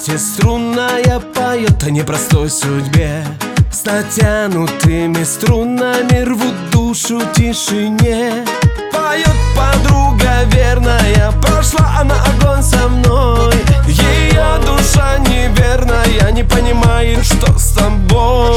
счастье струнная поет о непростой судьбе. С натянутыми струнами рвут душу тишине. Поет подруга верная, прошла она огонь со мной. Ее душа неверная, не понимает, что с тобой.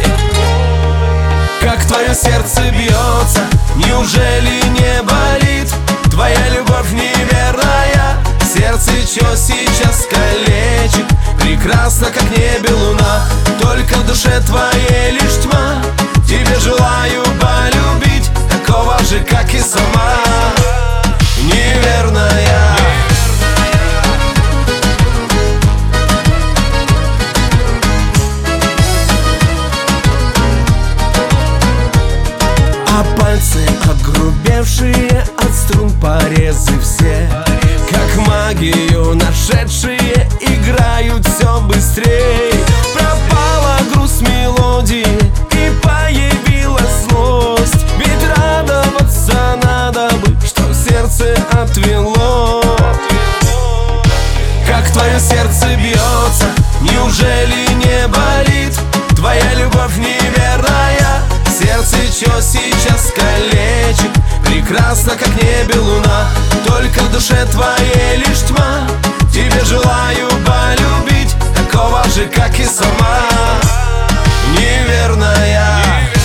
Как твое сердце бьется, неужели не болит? Твоя любовь неверная, сердце чё сейчас калечит. Прекрасно, как небе луна, только в душе твоей лишь тьма. Тебе желаю полюбить такого же, как и сама. Неверная. А пальцы огрубевшие от струн, порезы все, как магию нашедшие, играют все быстрей. Пропала грусть мелодии и появилась злость. Ведь радоваться надо бы, что сердце отвело. Как твое сердце бьется, неужели не болит? Твоя любовь неверная, сердце чё сейчас калечит. Прекрасно, как небе луна, только в душе твоей лишь тьма. Тебе желаю полюбить такого же, как и сама. Неверная.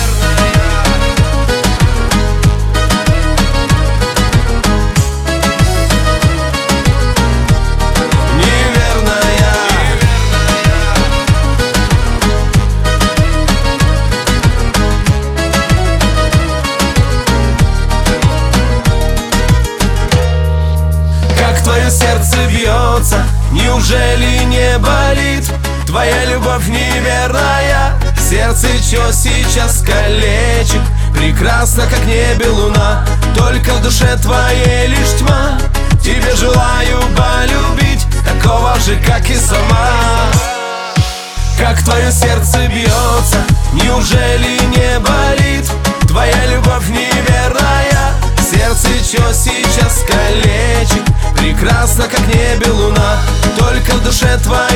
Твое сердце бьется, неужели не болит? Твоя любовь неверная, сердце чё сейчас калечит. Прекрасно, как небе луна, только в душе твоей лишь тьма. Тебе желаю полюбить такого же, как и сама. Как твое сердце бьется, неужели не болит? Твоя любовь неверная, сердце чё сейчас калечит. Прекрасно, как небе луна, только в душе твоей